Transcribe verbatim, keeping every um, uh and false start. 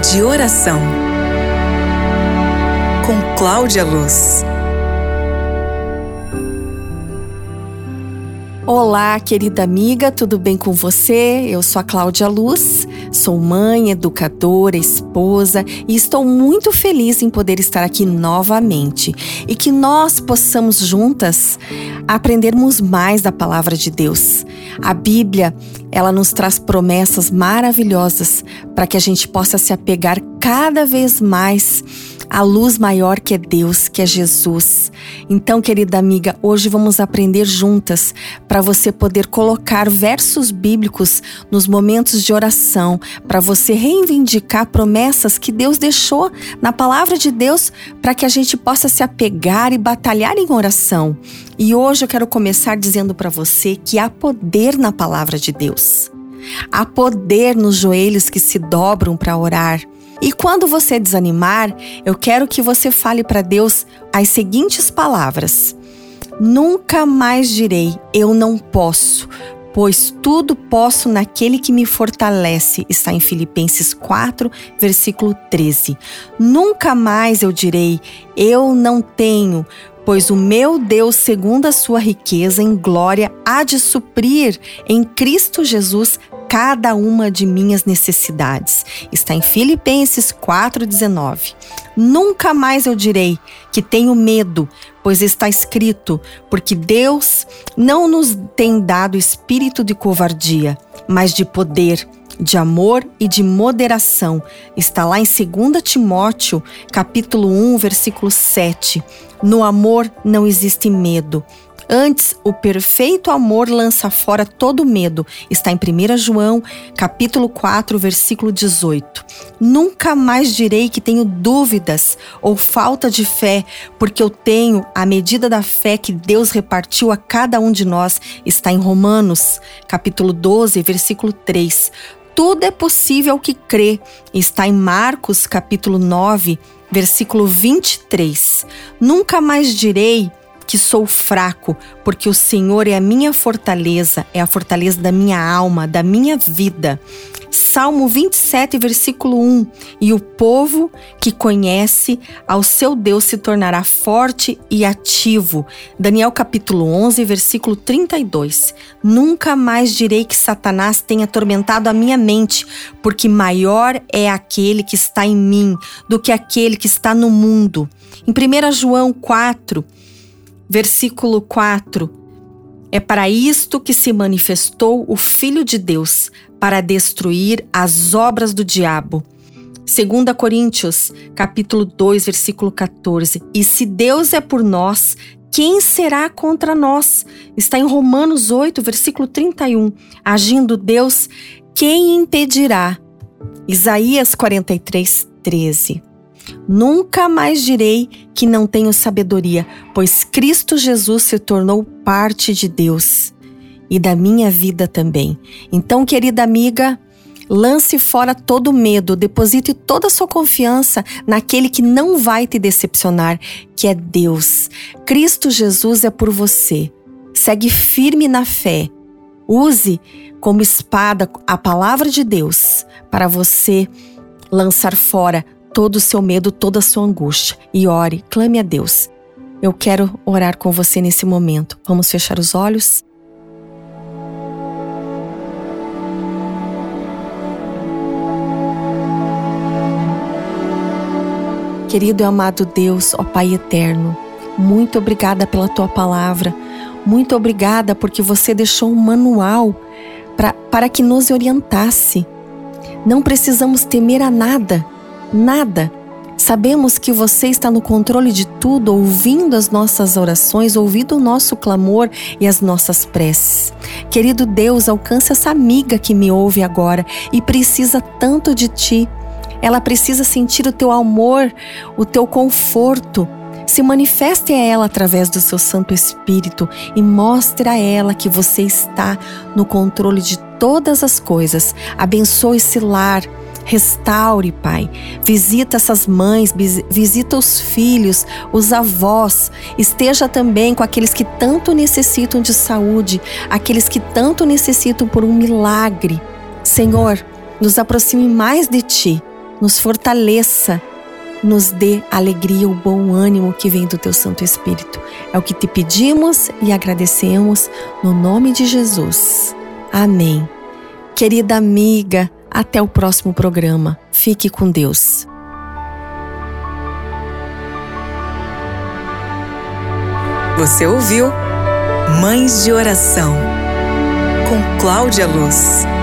de Oração, com Cláudia Luz. Olá, querida amiga, tudo bem com você? Eu sou a Cláudia Luz, sou mãe, educadora, esposa e estou muito feliz em poder estar aqui novamente e que nós possamos juntas aprendermos mais da Palavra de Deus. A Bíblia, ela nos traz promessas maravilhosas para que a gente possa se apegar cada vez mais à luz maior que é Deus, que é Jesus. Então, querida amiga, hoje vamos aprender juntas para você poder colocar versos bíblicos nos momentos de oração, para você reivindicar promessas que Deus deixou na Palavra de Deus para que a gente possa se apegar e batalhar em oração. E hoje eu quero começar dizendo para você que há poder na Palavra de Deus. Há poder nos joelhos que se dobram para orar. E quando você desanimar, eu quero que você fale para Deus as seguintes palavras: nunca mais direi, eu não posso, pois tudo posso naquele que me fortalece. Está em Filipenses quatro, versículo treze. Nunca mais eu direi, eu não tenho, pois o meu Deus, segundo a sua riqueza em glória, há de suprir em Cristo Jesus cada uma de minhas necessidades. Está em Filipenses quatro, dezenove. Nunca mais eu direi que tenho medo, pois está escrito, porque Deus não nos tem dado espírito de covardia, mas de poder, de amor e de moderação. Está lá em dois Timóteo, capítulo um, versículo sete. No amor não existe medo. Antes, o perfeito amor lança fora todo medo. Está em primeiro João, capítulo quatro, versículo dezoito. Nunca mais direi que tenho dúvidas ou falta de fé, porque eu tenho a medida da fé que Deus repartiu a cada um de nós. Está em Romanos, capítulo doze, versículo três. Tudo é possível ao que crê. Está em Marcos, capítulo nove, versículo vinte e três. Nunca mais direi que sou fraco, porque o Senhor é a minha fortaleza, é a fortaleza da minha alma, da minha vida. Salmo vinte e sete, versículo um. E o povo que conhece ao seu Deus se tornará forte e ativo. Daniel capítulo onze, versículo trinta e dois. Nunca mais direi que Satanás tenha atormentado a minha mente, porque maior é aquele que está em mim do que aquele que está no mundo. Em primeiro João quatro, versículo quatro, é para isto que se manifestou o Filho de Deus, para destruir as obras do diabo. Segunda Coríntios, capítulo dois, versículo catorze. E se Deus é por nós, quem será contra nós? Está em Romanos oito, versículo trinta e um. Agindo Deus, quem impedirá? Isaías quarenta e três, treze. Nunca mais direi que não tenho sabedoria, pois Cristo Jesus se tornou parte de Deus e da minha vida também. Então, querida amiga, lance fora todo medo, deposite toda a sua confiança naquele que não vai te decepcionar, que é Deus. Cristo Jesus é por você. Segue firme na fé. Use como espada a palavra de Deus para você lançar fora todo o seu medo, toda a sua angústia. E ore, clame a Deus. Eu quero orar com você nesse momento. Vamos fechar os olhos? Querido e amado Deus, ó Pai eterno, muito obrigada pela Tua palavra. Muito obrigada porque você deixou um manual pra, para que nos orientasse. Não precisamos temer a nada. Nada. Sabemos que você está no controle de tudo, ouvindo as nossas orações, ouvindo o nosso clamor e as nossas preces. Querido Deus, alcança essa amiga que me ouve agora e precisa tanto de Ti. Ela precisa sentir o Teu amor, o Teu conforto. Se manifeste a ela através do Seu Santo Espírito e mostre a ela que você está no controle de todas as coisas. Abençoe esse lar. Restaure, Pai. Visita essas mães, visita os filhos, os avós. Esteja também com aqueles que tanto necessitam de saúde, aqueles que tanto necessitam por um milagre. Senhor, nos aproxime mais de Ti. nos fortaleça, nos dê alegria, o bom ânimo que vem do Teu Santo Espírito. É o que te pedimos e agradecemos no nome de Jesus. Amém. Querida amiga, até o próximo programa. Fique com Deus. Você ouviu Mães de Oração, com Cláudia Luz.